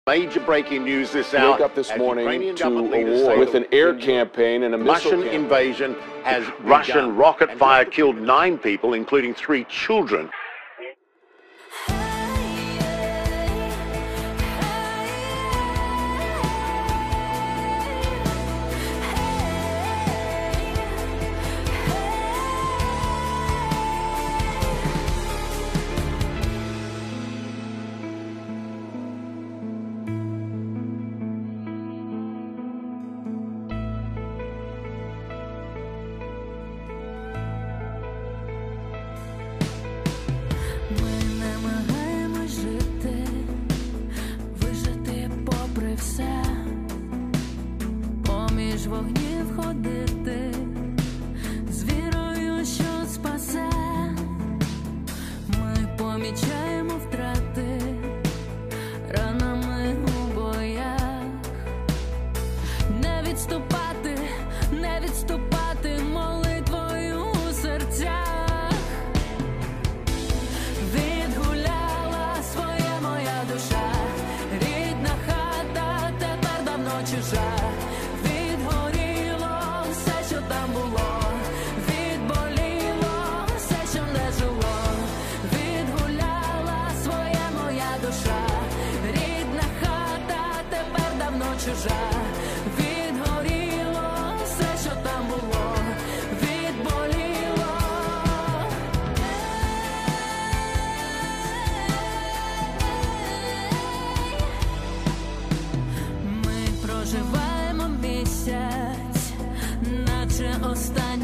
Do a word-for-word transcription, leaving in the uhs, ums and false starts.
Major breaking news this hour. Woke up this morning to a war with an air campaign and a missile Russian invasion has Russian rocket fire killed nine people, including three children. Поміж вогнів ходити, з вірою, що спасе. Ми помічаємо втрати ранами у боях. Не відступати, не відступати молитвою у серцях. Відгуляла своє моя душа, рідна хата тепер давно чужа. Чужа, відгоріло все, що там було, відболіло. Ми проживаємо місяць, наче останній.